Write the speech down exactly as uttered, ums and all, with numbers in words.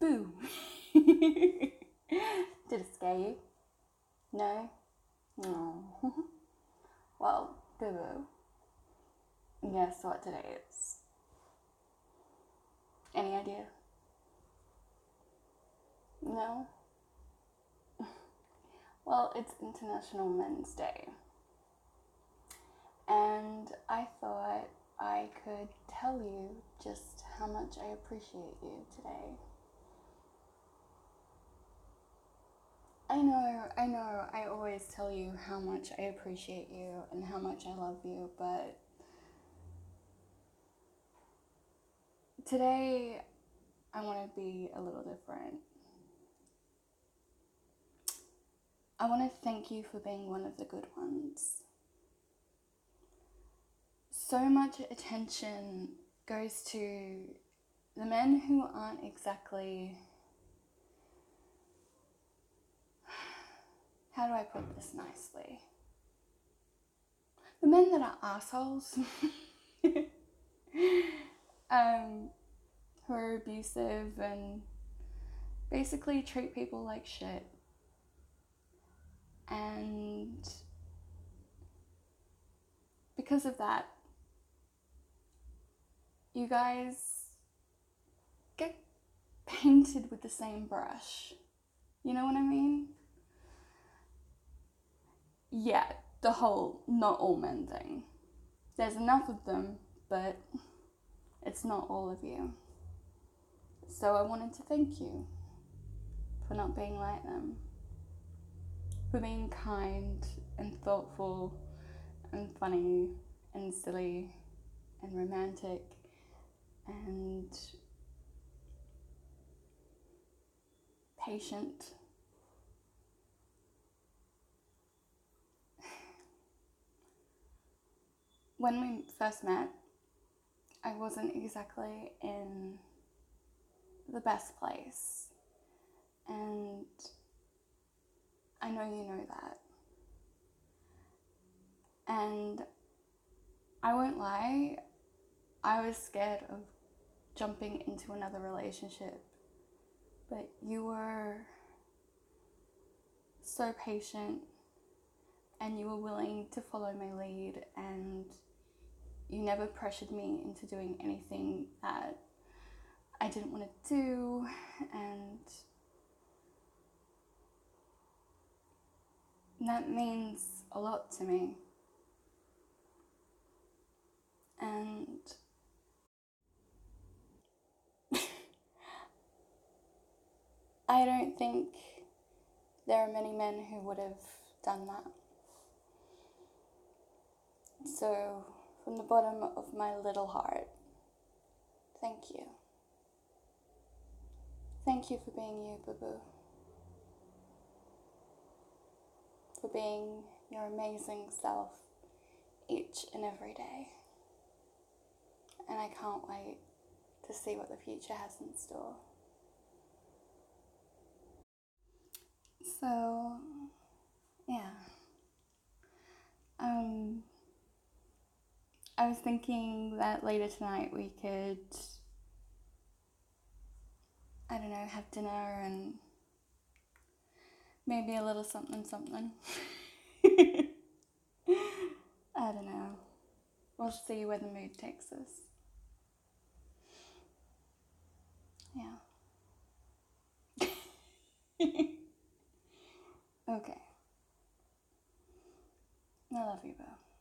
Boo. Did it scare you? No? No. Well, boo boo. Guess what today is? Any idea? No? Well, it's International Men's Day. And I thought I could tell you just how much I appreciate you today. I know, I know, I always tell you how much I appreciate you and how much I love you, but today I want to be a little different. I want to thank you for being one of the good ones. So much attention goes to the men who aren't exactly, how do I put this nicely? The men that are assholes, um, who are abusive and basically treat people like shit. And because of that, you guys get painted with the same brush. You know what I mean? Yeah, the whole not all men thing. There's enough of them, but it's not all of you. So I wanted to thank you for not being like them, for being kind and thoughtful and funny and silly and romantic and patient. When we first met, I wasn't exactly in the best place, and I know you know that. And I won't lie, I was scared of jumping into another relationship, but you were so patient and you were willing to follow my lead, and you never pressured me into doing anything that I didn't want to do, and that means a lot to me. And I don't think there are many men who would have done that. So, from the bottom of my little heart, thank you. Thank you for being you, Boo Boo. For being your amazing self each and every day. And I can't wait to see what the future has in store. So, yeah. Um, I was thinking that later tonight we could, I don't know, have dinner and maybe a little something something. I don't know. We'll see where the mood takes us. Yeah. Okay. I love you, Bo.